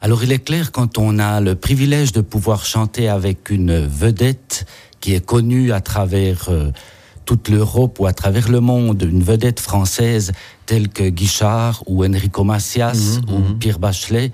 Alors il est clair, quand on a le privilège de pouvoir chanter avec une vedette qui est connue à travers toute l'Europe ou à travers le monde, une vedette française telle que Guichard ou Enrico Macias ou Pierre Bachelet,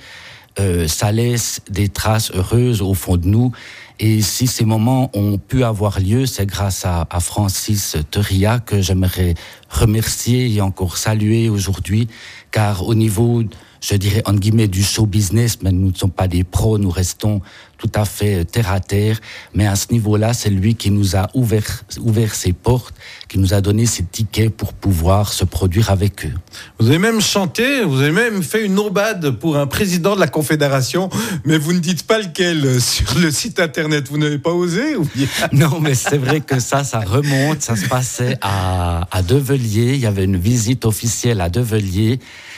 ça laisse des traces heureuses au fond de nous. Et si ces moments ont pu avoir lieu, c'est grâce à Francis Theria que j'aimerais remercier et encore saluer aujourd'hui, car au niveau, je dirais, entre guillemets, du show business, mais nous ne sommes pas des pros, nous restons tout à fait terre à terre, mais à ce niveau-là, c'est lui qui nous a ouvert ses portes, qui nous a donné ses tickets pour pouvoir se produire avec eux. Vous avez même chanté, vous avez même fait une aubade pour un président de la Confédération, mais vous ne dites pas lequel sur le site internet. Vous n'avez pas osé ou bien... Non, mais c'est vrai que ça remonte, ça se passait à Develier, il y avait une visite officielle à Develier.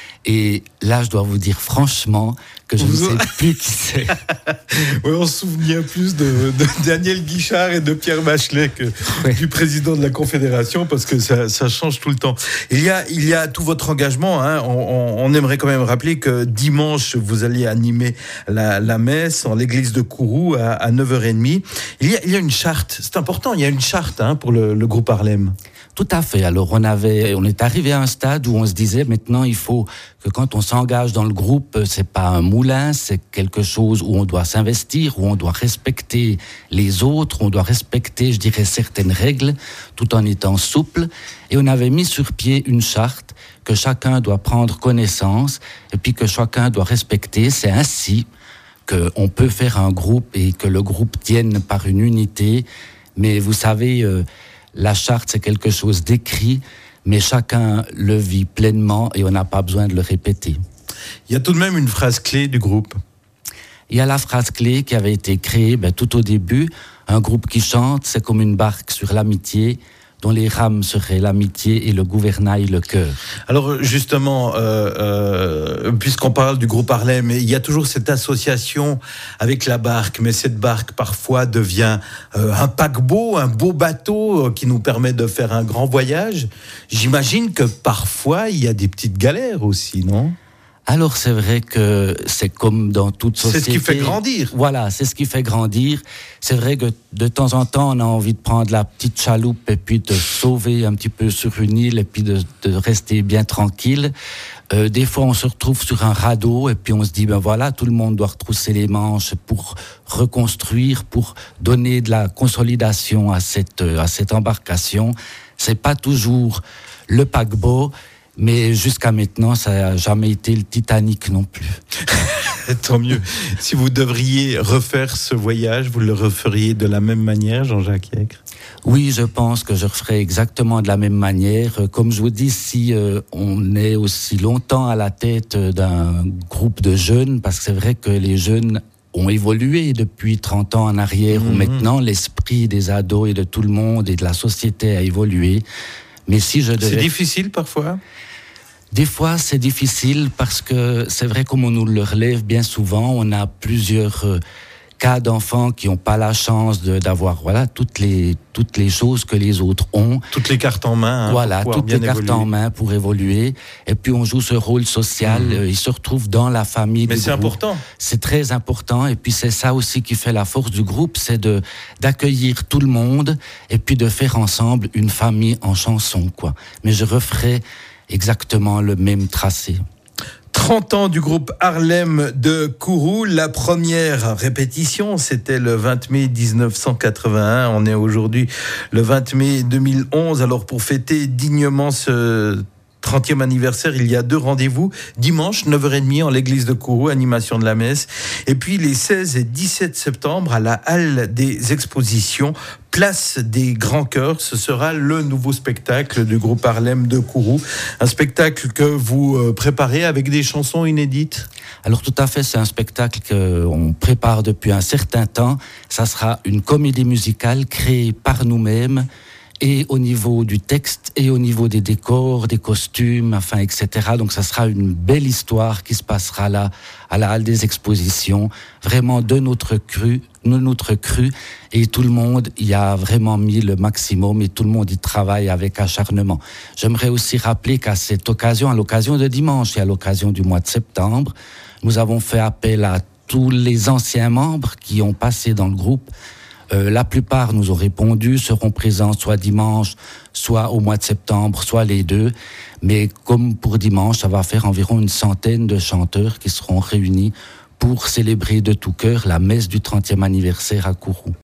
Et là, je dois vous dire franchement que je ne sais plus qui c'est. Oui, on se souvient plus de Daniel Guichard et de Pierre Bachelet que du président de la Confédération, parce que ça change tout le temps. Il y a tout votre engagement. Hein. On aimerait quand même rappeler que dimanche, vous allez animer la messe en l'église de Kourou à 9h30. Il y a une charte, c'est important, il y a une charte pour le groupe Harlem. Tout à fait. Alors, on est arrivé à un stade où on se disait, maintenant, il faut que quand on s'engage dans le groupe, c'est pas un moulin, c'est quelque chose où on doit s'investir, où on doit respecter les autres, on doit respecter, je dirais, certaines règles, tout en étant souple. Et on avait mis sur pied une charte que chacun doit prendre connaissance et puis que chacun doit respecter. C'est ainsi qu'on peut faire un groupe et que le groupe tienne par une unité. Mais vous savez, la charte, c'est quelque chose d'écrit, mais chacun le vit pleinement et on n'a pas besoin de le répéter. Il y a tout de même une phrase clé du groupe. Il y a la phrase clé qui avait été créée tout au début. Un groupe qui chante, c'est comme une barque sur l'amitié, dont les rames seraient l'amitié et le gouvernail le cœur. Alors justement, puisqu'on parle du groupe Harlem, il y a toujours cette association avec la barque, mais cette barque parfois devient un paquebot, un beau bateau qui nous permet de faire un grand voyage. J'imagine que parfois il y a des petites galères aussi, non ? Alors c'est vrai que c'est comme dans toute société. C'est ce qui fait grandir. Voilà, c'est ce qui fait grandir. C'est vrai que de temps en temps, on a envie de prendre la petite chaloupe et puis de sauver un petit peu sur une île et puis de rester bien tranquille. Des fois, on se retrouve sur un radeau et puis on se dit, voilà, tout le monde doit retrousser les manches pour reconstruire, pour donner de la consolidation à cette embarcation. C'est pas toujours le paquebot. Mais jusqu'à maintenant, ça n'a jamais été le Titanic non plus. Tant mieux. Si vous devriez refaire ce voyage, vous le referiez de la même manière, Jean-Jacques Yègre ? Oui, je pense que je referai exactement de la même manière. Comme je vous dis, si on est aussi longtemps à la tête d'un groupe de jeunes, parce que c'est vrai que les jeunes ont évolué depuis 30 ans en arrière, où maintenant l'esprit des ados et de tout le monde et de la société a évolué. Mais si je devais... C'est difficile parfois ? Des fois, c'est difficile parce que c'est vrai, comme on nous le relève bien souvent, on a plusieurs cas d'enfants qui n'ont pas la chance d'avoir toutes les choses que les autres ont. Toutes les cartes en main. Voilà, toutes les cartes en main pour évoluer. Et puis on joue ce rôle social. Ils se retrouvent dans la famille. Mais c'est important. C'est très important. Et puis c'est ça aussi qui fait la force du groupe, c'est d'accueillir tout le monde et puis de faire ensemble une famille en chanson, quoi. Mais je referai exactement le même tracé. 30 ans du groupe Harlem de Kourou. La première répétition, c'était le 20 mai 1981. On est aujourd'hui le 20 mai 2011. Alors, pour fêter dignement ce 30e anniversaire, il y a 2 rendez-vous. Dimanche, 9h30 en l'église de Kourou, animation de la messe. Et puis les 16 et 17 septembre à la Halle des Expositions, place des Grands Chœurs. Ce sera le nouveau spectacle du groupe Harlem de Kourou. Un spectacle que vous préparez avec des chansons inédites. Alors tout à fait, c'est un spectacle qu'on prépare depuis un certain temps. Ça sera une comédie musicale créée par nous-mêmes, et au niveau du texte, et au niveau des décors, des costumes, etc. Donc ça sera une belle histoire qui se passera là, à la Halle des Expositions, vraiment de notre cru, et tout le monde y a vraiment mis le maximum, et tout le monde y travaille avec acharnement. J'aimerais aussi rappeler qu'à cette occasion, à l'occasion de dimanche et à l'occasion du mois de septembre, Nous avons fait appel à tous les anciens membres qui ont passé dans le groupe. La plupart nous ont répondu, seront présents soit dimanche, soit au mois de septembre, soit les deux. Mais comme pour dimanche, ça va faire environ une centaine de chanteurs qui seront réunis pour célébrer de tout cœur la messe du 30e anniversaire à Kourou.